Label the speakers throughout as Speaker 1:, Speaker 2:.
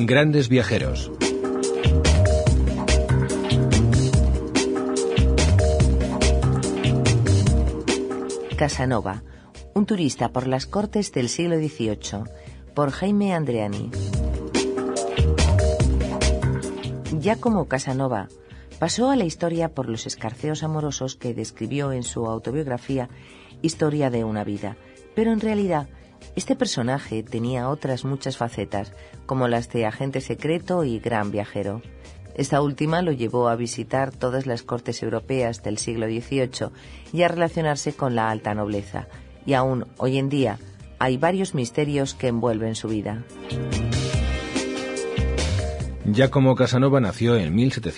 Speaker 1: Grandes viajeros.
Speaker 2: Casanova, un turista por las cortes del siglo XVIII, por Jaime Andreani. Giacomo Casanova pasó a la historia por los escarceos amorosos que describió en su autobiografía Historia de una vida, pero en realidad este personaje tenía otras muchas facetas, como las de agente secreto y gran viajero. Esta última lo llevó a visitar todas las cortes europeas del siglo XVIII y a relacionarse con la alta nobleza, y aún hoy en día hay varios misterios que envuelven su vida.
Speaker 1: Giacomo Casanova nació en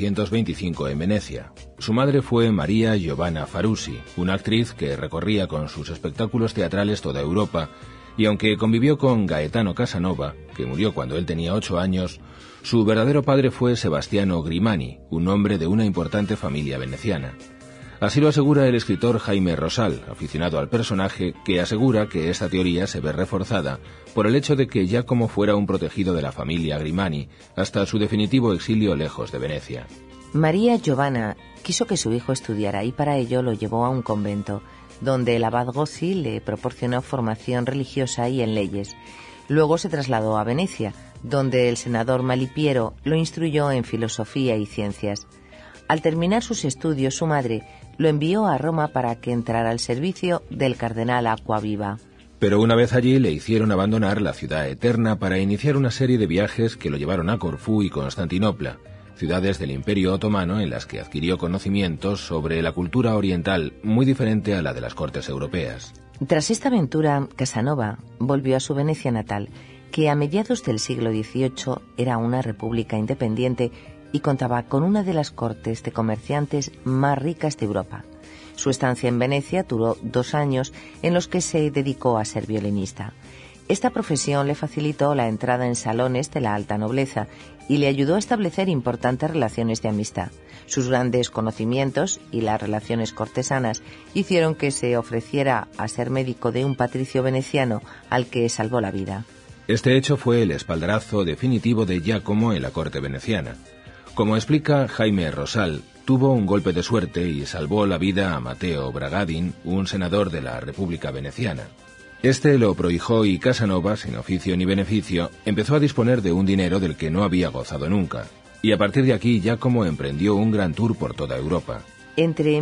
Speaker 1: 1725 en Venecia. Su madre fue María Giovanna Farusi, una actriz que recorría con sus espectáculos teatrales toda Europa, y aunque convivió con Gaetano Casanova, que murió cuando él tenía 8 años, su verdadero padre fue Sebastiano Grimani, un hombre de una importante familia veneciana. Así lo asegura el escritor Jaime Rosal, aficionado al personaje, que asegura que esta teoría se ve reforzada por el hecho de que Giacomo fuera un protegido de la familia Grimani hasta su definitivo exilio lejos de Venecia.
Speaker 2: María Giovanna quiso que su hijo estudiara y para ello lo llevó a un convento, donde el abad Gozzi le proporcionó formación religiosa y en leyes. Luego se trasladó a Venecia, donde el senador Malipiero lo instruyó en filosofía y ciencias. Al terminar sus estudios, su madre lo envió a Roma para que entrara al servicio del cardenal Acquaviva.
Speaker 1: Pero una vez allí le hicieron abandonar la ciudad eterna para iniciar una serie de viajes que lo llevaron a Corfú y Constantinopla, ciudades del Imperio Otomano en las que adquirió conocimientos sobre la cultura oriental muy diferente a la de las cortes europeas.
Speaker 2: Tras esta aventura, Casanova volvió a su Venecia natal, que a mediados del siglo XVIII era una república independiente y contaba con una de las cortes de comerciantes más ricas de Europa. Su estancia en Venecia duró 2 años en los que se dedicó a ser violinista. Esta profesión le facilitó la entrada en salones de la alta nobleza y le ayudó a establecer importantes relaciones de amistad. Sus grandes conocimientos y las relaciones cortesanas hicieron que se ofreciera a ser médico de un patricio veneciano al que salvó la vida.
Speaker 1: Este hecho fue el espaldarazo definitivo de Giacomo en la corte veneciana. Como explica Jaime Rosal, tuvo un golpe de suerte y salvó la vida a Matteo Bragadin, un senador de la República Veneciana. Este lo prohijó y Casanova, sin oficio ni beneficio, empezó a disponer de un dinero del que no había gozado nunca. Y a partir de aquí Giacomo emprendió un gran tour por toda Europa.
Speaker 2: Entre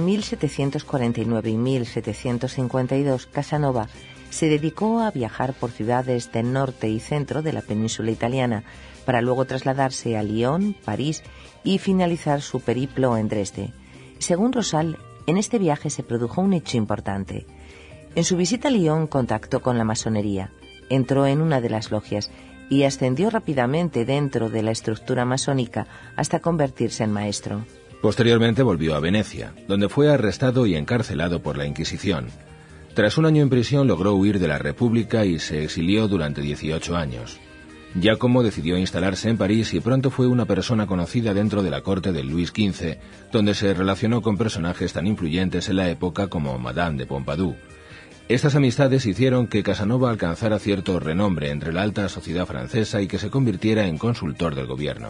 Speaker 2: 1749 y 1752, Casanova se dedicó a viajar por ciudades del norte y centro de la península italiana, para luego trasladarse a Lyon, París y finalizar su periplo en Dresde. Según Rosal, en este viaje se produjo un hecho importante. En su visita a Lyon contactó con la masonería, entró en una de las logias y ascendió rápidamente dentro de la estructura masónica hasta convertirse en maestro.
Speaker 1: Posteriormente volvió a Venecia, donde fue arrestado y encarcelado por la Inquisición. Tras un año en prisión logró huir de la República y se exilió durante 18 años. Giacomo decidió instalarse en París y pronto fue una persona conocida dentro de la corte de Luis XV, donde se relacionó con personajes tan influyentes en la época como Madame de Pompadour. Estas amistades hicieron que Casanova alcanzara cierto renombre entre la alta sociedad francesa y que se convirtiera en consultor del gobierno.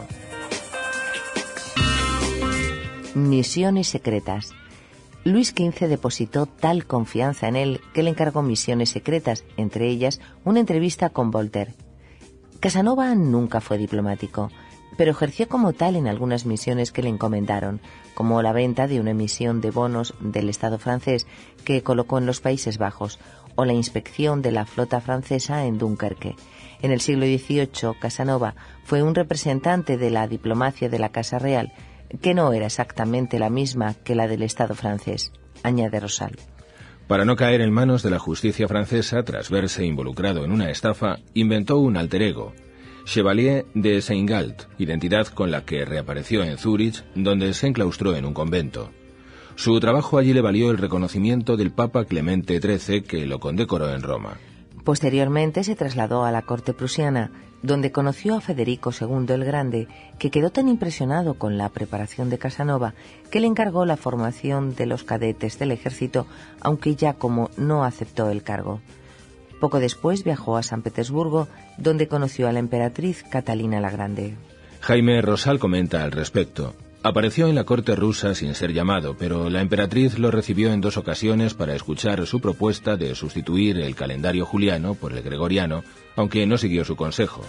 Speaker 2: Misiones secretas. Luis XV depositó tal confianza en él que le encargó misiones secretas, entre ellas una entrevista con Voltaire. Casanova nunca fue diplomático, pero ejerció como tal en algunas misiones que le encomendaron, como la venta de una emisión de bonos del Estado francés que colocó en los Países Bajos, o la inspección de la flota francesa en Dunkerque. En el siglo XVIII, Casanova fue un representante de la diplomacia de la Casa Real, que no era exactamente la misma que la del Estado francés, añade Rosal.
Speaker 1: Para no caer en manos de la justicia francesa, tras verse involucrado en una estafa, inventó un alter ego, Chevalier de Saint-Galt, identidad con la que reapareció en Zúrich, donde se enclaustró en un convento. Su trabajo allí le valió el reconocimiento del Papa Clemente XIII, que lo condecoró en Roma.
Speaker 2: Posteriormente se trasladó a la corte prusiana, donde conoció a Federico II el Grande, que quedó tan impresionado con la preparación de Casanova que le encargó la formación de los cadetes del ejército, aunque Giacomo no aceptó el cargo. Poco después viajó a San Petersburgo, donde conoció a la emperatriz Catalina la Grande.
Speaker 1: Jaime Rosal comenta al respecto. Apareció en la corte rusa sin ser llamado, pero la emperatriz lo recibió en 2 ocasiones para escuchar su propuesta de sustituir el calendario juliano por el gregoriano, aunque no siguió su consejo.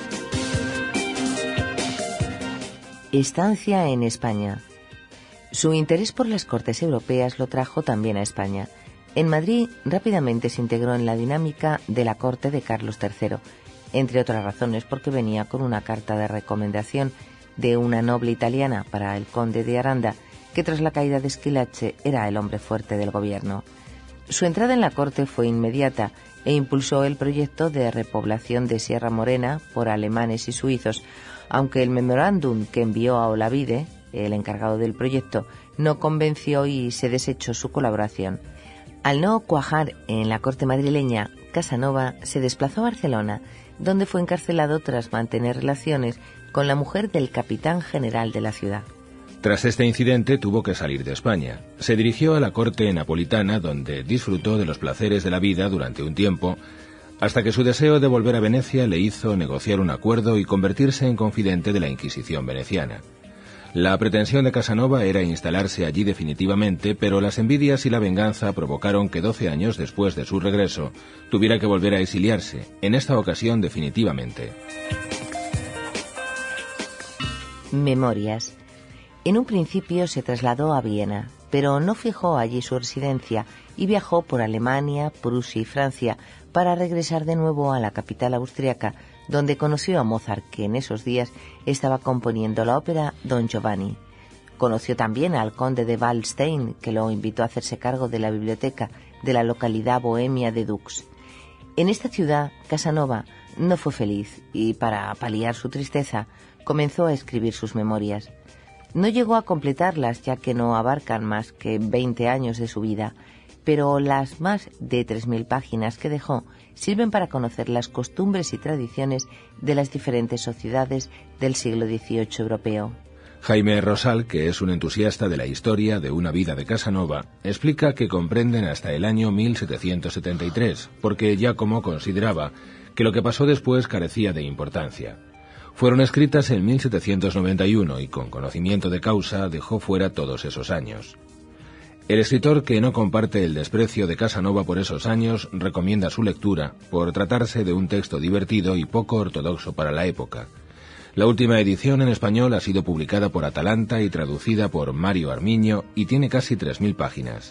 Speaker 2: Estancia en España. Su interés por las cortes europeas lo trajo también a España. En Madrid rápidamente se integró en la dinámica de la corte de Carlos III, entre otras razones porque venía con una carta de recomendación de una noble italiana para el conde de Aranda, que tras la caída de Schillace era el hombre fuerte del gobierno. Su entrada en la corte fue inmediata e impulsó el proyecto de repoblación de Sierra Morena por alemanes y suizos, aunque el memorándum que envió a Olavide, el encargado del proyecto, no convenció y se desechó su colaboración. Al no cuajar en la corte madrileña, Casanova se desplazó a Barcelona, donde fue encarcelado tras mantener relaciones con la mujer del capitán general de la ciudad.
Speaker 1: Tras este incidente tuvo que salir de España. Se dirigió a la corte napolitana, donde disfrutó de los placeres de la vida durante un tiempo, hasta que su deseo de volver a Venecia le hizo negociar un acuerdo y convertirse en confidente de la Inquisición veneciana. La pretensión de Casanova era instalarse allí definitivamente, pero las envidias y la venganza provocaron que 12 años después de su regreso tuviera que volver a exiliarse, en esta ocasión definitivamente.
Speaker 2: Memorias. En un principio se trasladó a Viena, pero no fijó allí su residencia y viajó por Alemania, Prusia y Francia para regresar de nuevo a la capital austriaca, donde conoció a Mozart, que en esos días estaba componiendo la ópera Don Giovanni. Conoció también al conde de Waldstein, que lo invitó a hacerse cargo de la biblioteca de la localidad bohemia de Dux. En esta ciudad, Casanova no fue feliz y, para paliar su tristeza, comenzó a escribir sus memorias. No llegó a completarlas, ya que no abarcan más que 20 años de su vida, pero las más de 3.000 páginas que dejó sirven para conocer las costumbres y tradiciones de las diferentes sociedades del siglo XVIII europeo.
Speaker 1: Jaime Rosal, que es un entusiasta de la historia de una vida de Casanova, explica que comprenden hasta el año 1773, porque Giacomo consideraba que lo que pasó después carecía de importancia. Fueron escritas en 1791 y con conocimiento de causa dejó fuera todos esos años. El escritor, que no comparte el desprecio de Casanova por esos años, recomienda su lectura por tratarse de un texto divertido y poco ortodoxo para la época. La última edición en español ha sido publicada por Atalanta y traducida por Mario Armiño y tiene casi 3.000 páginas.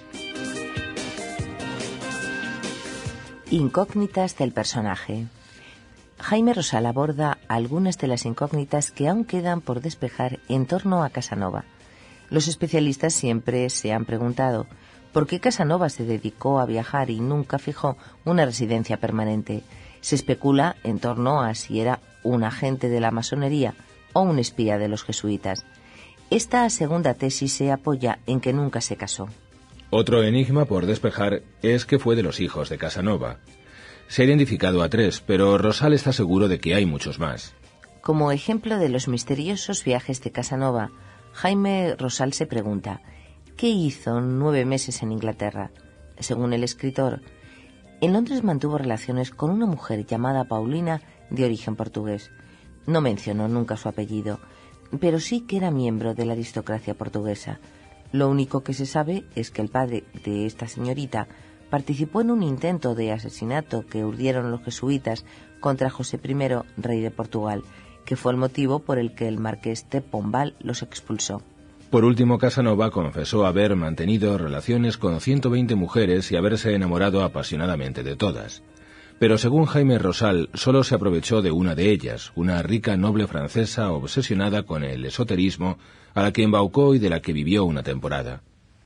Speaker 2: Incógnitas del personaje. Jaime Rosal aborda algunas de las incógnitas que aún quedan por despejar en torno a Casanova. Los especialistas siempre se han preguntado por qué Casanova se dedicó a viajar y nunca fijó una residencia permanente. Se especula en torno a si era un agente de la masonería o un espía de los jesuitas. Esta segunda tesis se apoya en que nunca se casó.
Speaker 1: Otro enigma por despejar es que fue de los hijos de Casanova. Se ha identificado a 3, pero Rosal está seguro de que hay muchos más.
Speaker 2: Como ejemplo de los misteriosos viajes de Casanova, Jaime Rosal se pregunta, ¿qué hizo 9 meses en Inglaterra? Según el escritor, en Londres mantuvo relaciones con una mujer llamada Paulina, de origen portugués. No mencionó nunca su apellido, pero sí que era miembro de la aristocracia portuguesa. Lo único que se sabe es que el padre de esta señorita participó en un intento de asesinato que urdieron los jesuitas contra José I, rey de Portugal, que fue el motivo por el que el marqués de Pombal los expulsó.
Speaker 1: Por último, Casanova confesó haber mantenido relaciones con 120 mujeres y haberse enamorado apasionadamente de todas. Pero según Jaime Rosal, solo se aprovechó de una de ellas, una rica noble francesa obsesionada con el esoterismo, a la que embaucó y de la que vivió una temporada.